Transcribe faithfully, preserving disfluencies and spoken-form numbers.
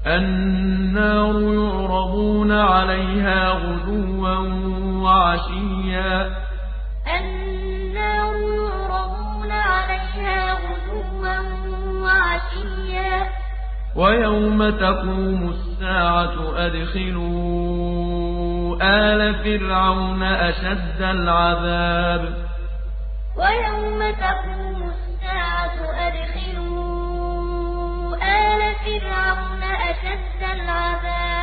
النار يعرضون عليها غدوا وعشيا النار يعرضون عليها غدوا وعشيا ويوم تقوم الساعة أدخلوا آل فرعون أشد العذاب ويوم تقوم الساعة أدخلوا آل فرعون أشد العذاب